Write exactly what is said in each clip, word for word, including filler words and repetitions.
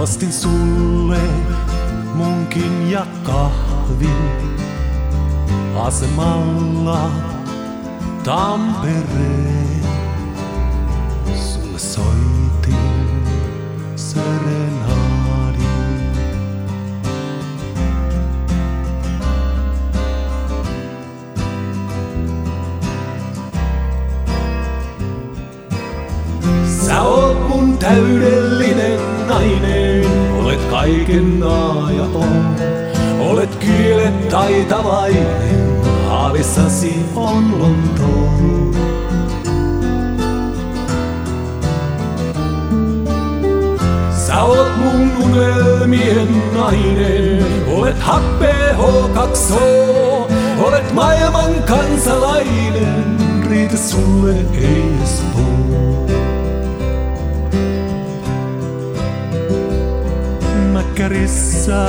Ostin sulle munkin ja kahvin asemalla Tampereen. Sulle soitin serenaadin. Sä oot mun täydellinen nainen, olet kaiken A ja O. Olet kieletaitavainen, haavissasi on Lontoo. Sä oot mun unelmien nainen, olet happea H kaksi O. Olet maailman kansalainen, riitä sulle ei Espoo. Mäkkärissä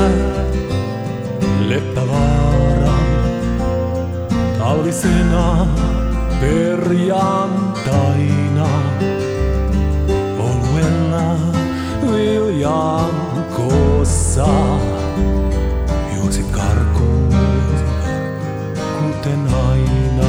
Leppävaara talvisena perjantaina. Oluella viljan koossa juoksit karkuun, kuten aina.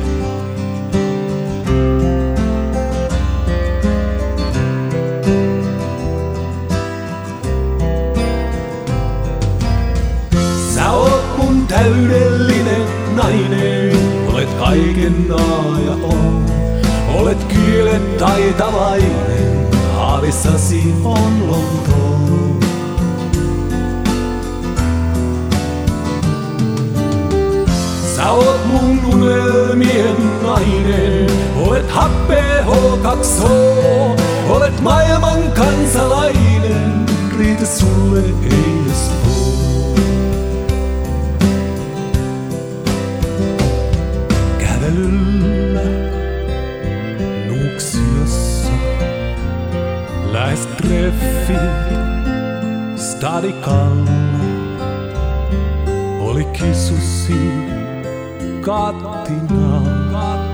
Sä oot mun täydellinen nainen, olet kaiken A ja O. Olet kieletaitavainen, haavissasi on Lontoo. Sä oot mun unelmien nainen, olet happea H kaksi O. Olet maailman kansalainen, riitä sulle ei Espoo. Kävelyllä Nuuksiossa lähes treffit Stadikalla. Oli kisusi Katina.